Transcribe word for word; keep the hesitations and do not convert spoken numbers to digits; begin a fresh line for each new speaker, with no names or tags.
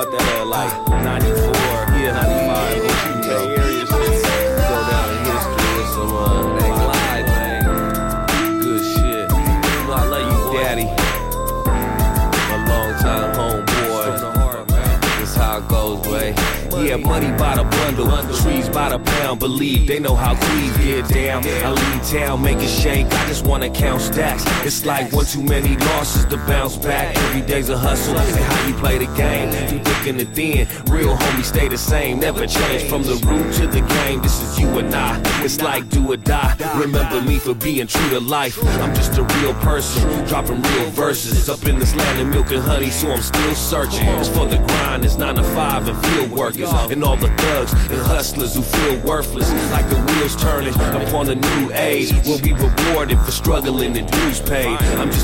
about that uh, like ninety-four, yeah, ninety-five, you know, area shit. Go down in history with some uh, that glide, man. Good shit. You know I love you, daddy. My long time homeboy. That's how it goes, way. Yeah, money by the bundle, trees by the pound. Believe they know how queens get down. I leave town, make it shake. I just wanna count stacks. It's like one too many losses to bounce back. Every day's a hustle. And how you play the game, through thick and the thin. Real homies stay the same, never change. From the root to the game, this is you and I. It's like do or die. Remember me for being true to life. I'm just a real person, dropping real verses. Up in this land of milk and honey, so I'm still searching. It's for the grind, it's nine to five and field workers. And all the thugs and hustlers who feel worthless, like the wheels turning upon a new age. We'll be rewarded for struggling and dues paid. I'm just